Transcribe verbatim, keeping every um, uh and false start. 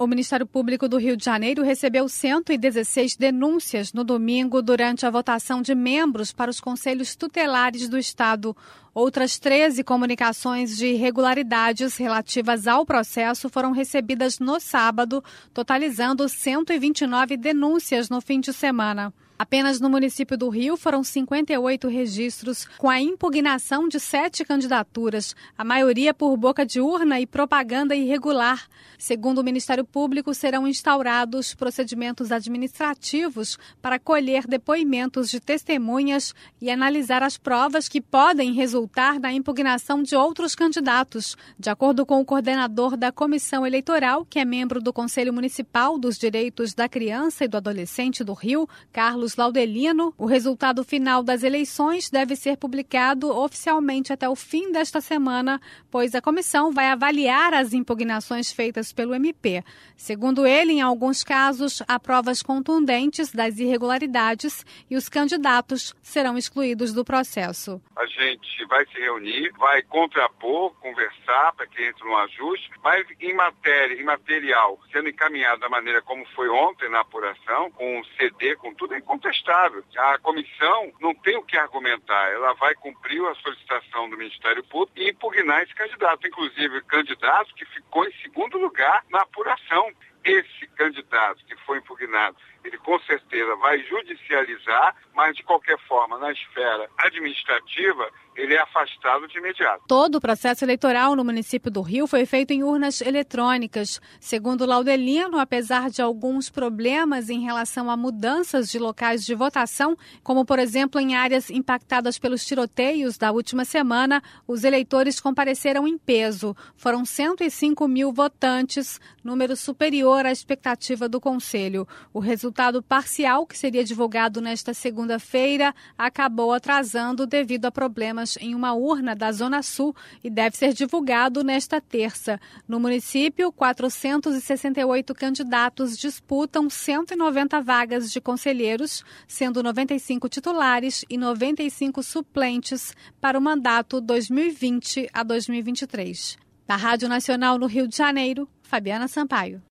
O Ministério Público do Rio de Janeiro recebeu cento e dezesseis denúncias no domingo durante a votação de membros para os conselhos tutelares do Estado. Outras treze comunicações de irregularidades relativas ao processo foram recebidas no sábado, totalizando cento e vinte e nove denúncias no fim de semana. Apenas no município do Rio foram cinquenta e oito registros com a impugnação de sete candidaturas, a maioria por boca de urna e propaganda irregular. Segundo o Ministério Público, serão instaurados procedimentos administrativos para colher depoimentos de testemunhas e analisar as provas que podem resultar na impugnação de outros candidatos. De acordo com o coordenador da Comissão Eleitoral, que é membro do Conselho Municipal dos Direitos da Criança e do Adolescente do Rio, Carlos Laudelino, o resultado final das eleições deve ser publicado oficialmente até o fim desta semana, pois a comissão vai avaliar as impugnações feitas pelo M P. Segundo ele, em alguns casos, há provas contundentes das irregularidades e os candidatos serão excluídos do processo. A gente vai se reunir, vai contrapor, conversar para que entre um ajuste, mas em matéria, em material, sendo encaminhado da maneira como foi ontem na apuração, com C D, com tudo é incontestável. A comissão não tem o que argumentar, ela vai cumprir a solicitação do Ministério Público e impugnar esse candidato, inclusive o candidato que ficou em segundo lugar na apuração. Esse candidato que foi impugnado, ele com certeza vai judicializar, mas de qualquer forma, na esfera administrativa, ele é afastado de imediato. Todo o processo eleitoral no município do Rio foi feito em urnas eletrônicas. Segundo Laudelino, apesar de alguns problemas em relação a mudanças de locais de votação, como por exemplo em áreas impactadas pelos tiroteios da última semana, os eleitores compareceram em peso. Foram cento e cinco mil votantes, número superior à expectativa do Conselho. O resultado parcial, que seria divulgado nesta segunda-feira, acabou atrasando devido a problemas em uma urna da Zona Sul e deve ser divulgado nesta terça. No município, quatrocentos e sessenta e oito candidatos disputam cento e noventa vagas de conselheiros, sendo noventa e cinco titulares e noventa e cinco suplentes para o mandato dois mil e vinte a dois mil e vinte e três. Da Rádio Nacional no Rio de Janeiro, Fabiana Sampaio.